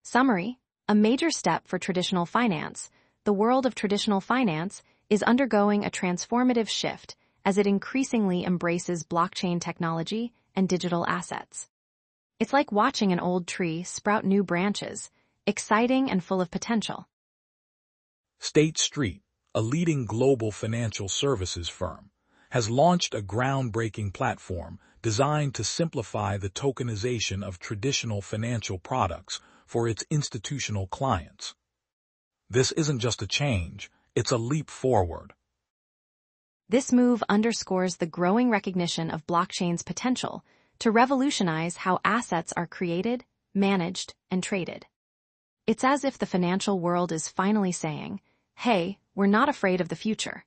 Summary: a major step for traditional finance, the world of traditional finance is undergoing a transformative shift as it increasingly embraces blockchain technology and digital assets. It's like watching an old tree sprout new branches, exciting and full of potential. State Street, a leading global financial services firm, has launched a groundbreaking platform designed to simplify the tokenization of traditional financial products for its institutional clients. This isn't just a change, it's a leap forward. This move underscores the growing recognition of blockchain's potential to revolutionize how assets are created, managed, and traded. It's as if the financial world is finally saying, "Hey, we're not afraid of the future."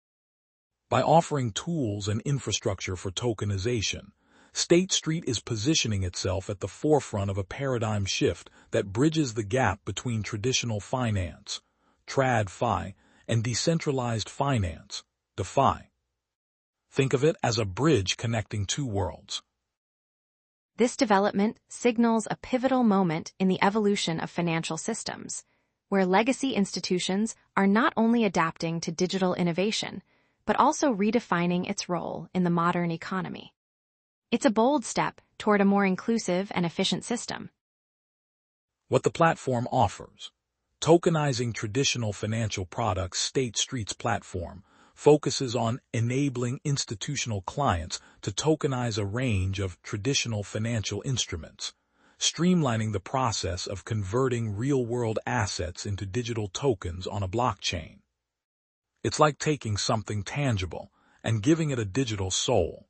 By offering tools and infrastructure for tokenization, State Street is positioning itself at the forefront of a paradigm shift that bridges the gap between traditional finance, TradFi, and decentralized finance, DeFi. Think of it as a bridge connecting two worlds. This development signals a pivotal moment in the evolution of financial systems, where legacy institutions are not only adapting to digital innovation, but also redefining its role in the modern economy. It's a bold step toward a more inclusive and efficient system. What the platform offers. Tokenizing traditional financial products. State Street's platform focuses on enabling institutional clients to tokenize a range of traditional financial instruments, streamlining the process of converting real-world assets into digital tokens on a blockchain. It's like taking something tangible and giving it a digital soul.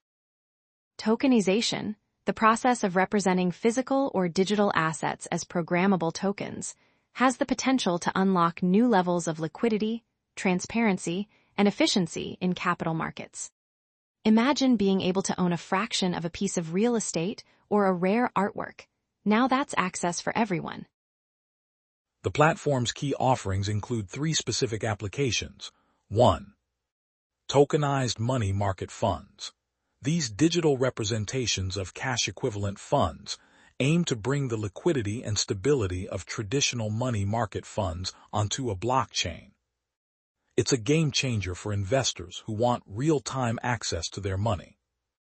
Tokenization, the process of representing physical or digital assets as programmable tokens, has the potential to unlock new levels of liquidity, transparency, and efficiency in capital markets. Imagine being able to own a fraction of a piece of real estate or a rare artwork. Now that's access for everyone. The platform's key offerings include three specific applications. 1. Tokenized money market funds. These digital representations of cash-equivalent funds aim to bring the liquidity and stability of traditional money market funds onto a blockchain. It's a game changer for investors who want real-time access to their money.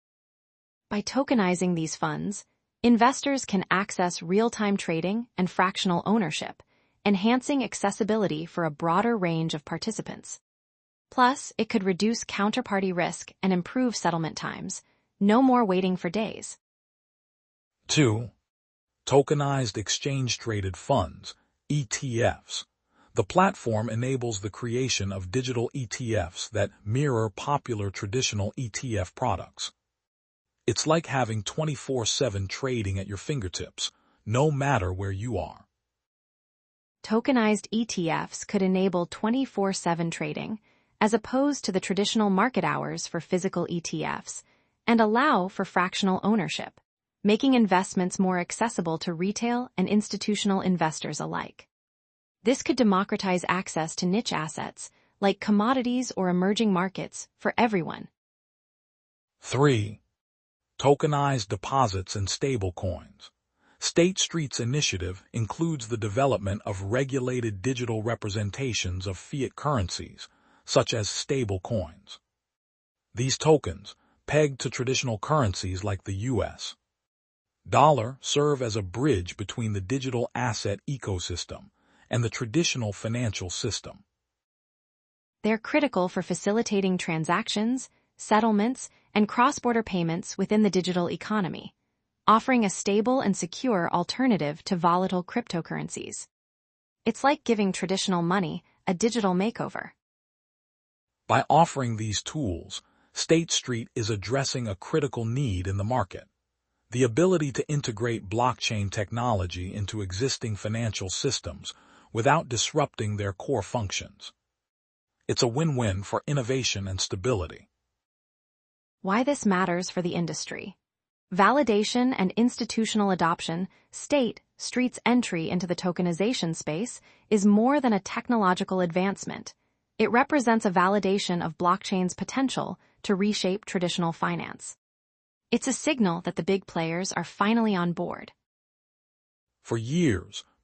By tokenizing these funds, investors can access real-time trading and fractional ownership, enhancing accessibility for a broader range of participants. Plus, it could reduce counterparty risk and improve settlement times. No more waiting for days. 2. Tokenized exchange-traded funds, ETFs. The platform enables the creation of digital ETFs that mirror popular traditional ETF products. It's like having 24/7 trading at your fingertips, no matter where you are. Tokenized ETFs could enable 24/7 trading, as opposed to the traditional market hours for physical ETFs, and allow for fractional ownership, making investments more accessible to retail and institutional investors alike. This could democratize access to niche assets, like commodities or emerging markets, for everyone. 3. Tokenized deposits and stablecoins. State Street's initiative includes the development of regulated digital representations of fiat currencies, such as stablecoins. These tokens, pegged to traditional currencies like the U.S. dollar, serve as a bridge between the digital asset ecosystem and the traditional financial system. They're critical for facilitating transactions, settlements, and cross-border payments within the digital economy, offering a stable and secure alternative to volatile cryptocurrencies. It's like giving traditional money a digital makeover. By offering these tools, State Street is addressing a critical need in the market: the ability to integrate blockchain technology into existing financial systems without disrupting their core functions. It's a win-win for innovation and stability. Why this matters for the industry. Validation and institutional adoption. State Street's entry into the tokenization space is more than a technological advancement. It represents a validation of blockchain's potential to reshape traditional finance. It's a signal that the big players are finally on board. For years,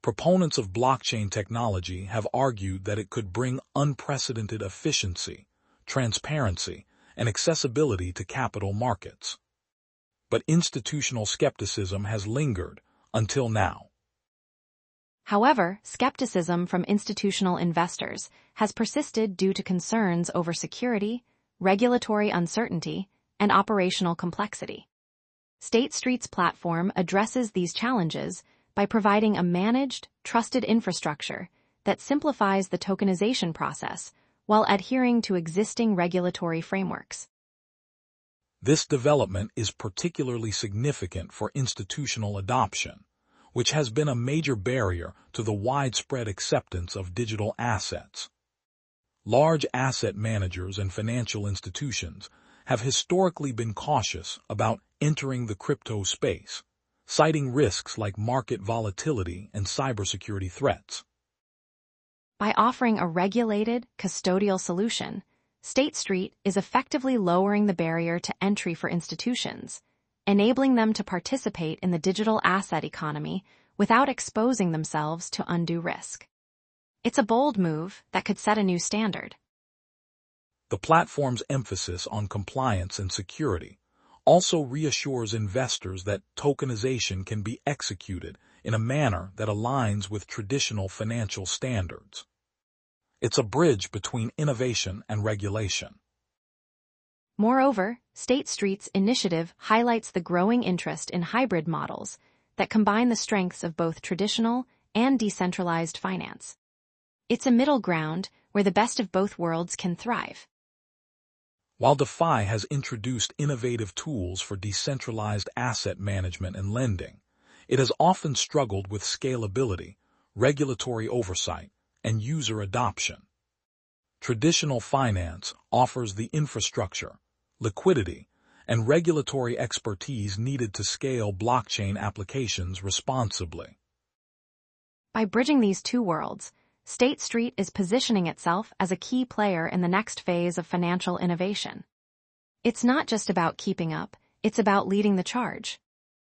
Proponents of blockchain technology have argued that it could bring unprecedented efficiency, transparency, and accessibility to capital markets. But institutional skepticism has lingered until now. However, skepticism from institutional investors has persisted due to concerns over security, regulatory uncertainty, and operational complexity. State Street's platform addresses these challenges by providing a managed, trusted infrastructure that simplifies the tokenization process while adhering to existing regulatory frameworks. This development is particularly significant for institutional adoption, which has been a major barrier to the widespread acceptance of digital assets. Large asset managers and financial institutions have historically been cautious about entering the crypto space, citing risks like market volatility and cybersecurity threats. By offering a regulated, custodial solution, State Street is effectively lowering the barrier to entry for institutions, enabling them to participate in the digital asset economy without exposing themselves to undue risk. It's a bold move that could set a new standard. The platform's emphasis on compliance and security also reassures investors that tokenization can be executed in a manner that aligns with traditional financial standards. It's a bridge between innovation and regulation. Moreover, State Street's initiative highlights the growing interest in hybrid models that combine the strengths of both traditional and decentralized finance. It's a middle ground where the best of both worlds can thrive. While DeFi has introduced innovative tools for decentralized asset management and lending, it has often struggled with scalability, regulatory oversight, and user adoption. Traditional finance offers the infrastructure, liquidity, and regulatory expertise needed to scale blockchain applications responsibly. By bridging these two worlds, State Street is positioning itself as a key player in the next phase of financial innovation. It's not just about keeping up, it's about leading the charge.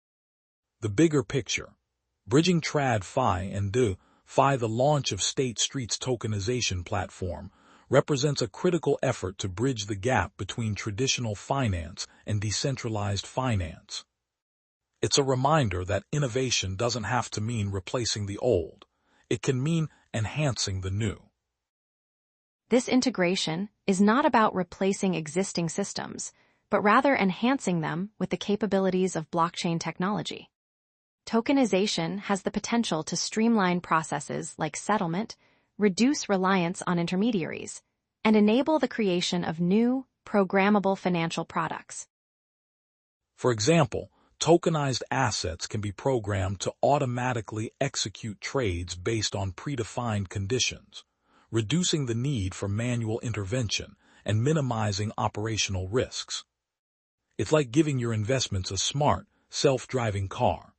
The bigger picture. Bridging TradFi and DeFi, the launch of State Street's tokenization platform, represents a critical effort to bridge the gap between traditional finance and decentralized finance. It's a reminder that innovation doesn't have to mean replacing the old. It can mean enhancing the new. This integration is not about replacing existing systems, but rather enhancing them with the capabilities of blockchain technology. Tokenization has the potential to streamline processes like settlement, reduce reliance on intermediaries, and enable the creation of new, programmable financial products. For example, tokenized assets can be programmed to automatically execute trades based on predefined conditions, reducing the need for manual intervention and minimizing operational risks. It's like giving your investments a smart, self-driving car.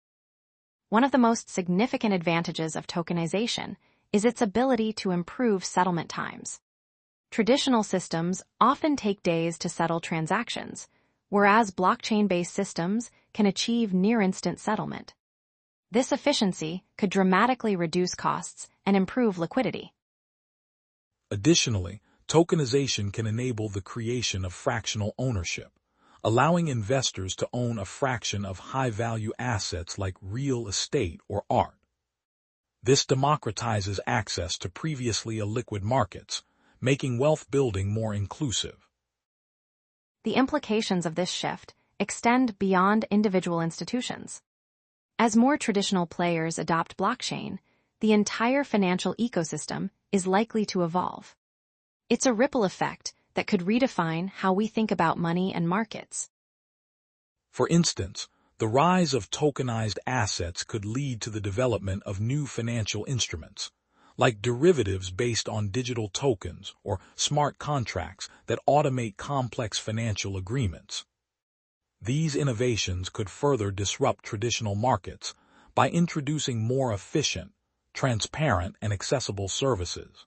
One of the most significant advantages of tokenization is its ability to improve settlement times. Traditional systems often take days to settle transactions, whereas blockchain-based systems can achieve near-instant settlement. This efficiency could dramatically reduce costs and improve liquidity. Additionally, tokenization can enable the creation of fractional ownership, allowing investors to own a fraction of high-value assets like real estate or art. This democratizes access to previously illiquid markets, making wealth building more inclusive. The implications of this shift extend beyond individual institutions. As more traditional players adopt blockchain, the entire financial ecosystem is likely to evolve. It's a ripple effect that could redefine how we think about money and markets. For instance, the rise of tokenized assets could lead to the development of new financial instruments, like derivatives based on digital tokens or smart contracts that automate complex financial agreements. These innovations could further disrupt traditional markets by introducing more efficient, transparent, and accessible services.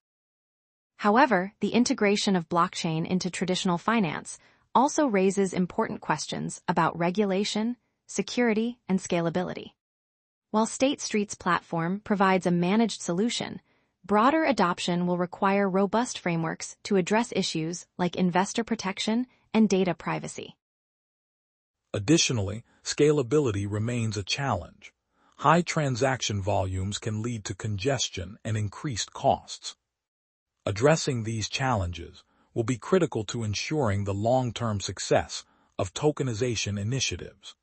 However, the integration of blockchain into traditional finance also raises important questions about regulation, security, and scalability. While State Street's platform provides a managed solution, broader adoption will require robust frameworks to address issues like investor protection and data privacy. Additionally, scalability remains a challenge. High transaction volumes can lead to congestion and increased costs. Addressing these challenges will be critical to ensuring the long-term success of tokenization initiatives.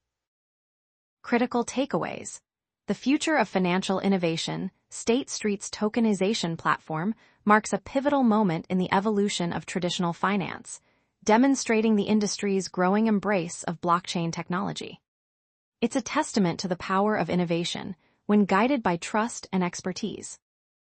Critical takeaways. The future of financial innovation, State Street's tokenization platform, marks a pivotal moment in the evolution of traditional finance, demonstrating the industry's growing embrace of blockchain technology. It's a testament to the power of innovation when guided by trust and expertise.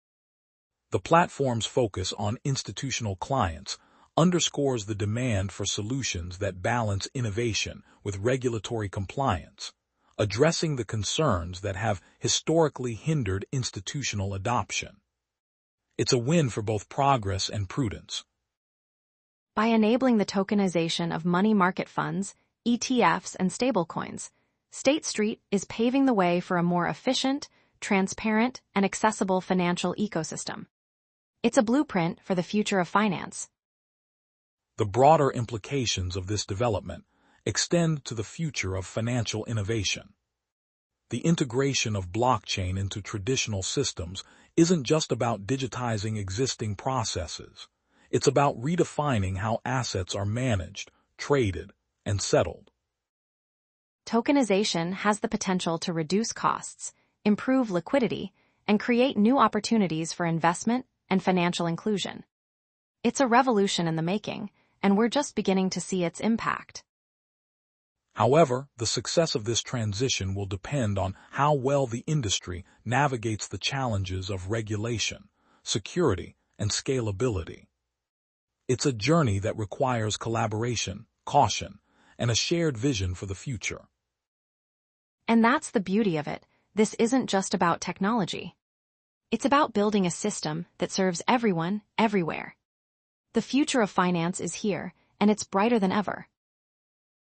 The platform's focus on institutional clients underscores the demand for solutions that balance innovation with regulatory compliance, addressing the concerns that have historically hindered institutional adoption. It's a win for both progress and prudence. By enabling the tokenization of money market funds, ETFs, and stablecoins, State Street is paving the way for a more efficient, transparent, and accessible financial ecosystem. It's a blueprint for the future of finance. The broader implications of this development extend to the future of financial innovation. The integration of blockchain into traditional systems isn't just about digitizing existing processes. It's about redefining how assets are managed, traded, and settled. Tokenization has the potential to reduce costs, improve liquidity, and create new opportunities for investment and financial inclusion. It's a revolution in the making, and we're just beginning to see its impact. However, the success of this transition will depend on how well the industry navigates the challenges of regulation, security, and scalability. It's a journey that requires collaboration, caution, and a shared vision for the future. And that's the beauty of it. This isn't just about technology. It's about building a system that serves everyone, everywhere. The future of finance is here, and it's brighter than ever.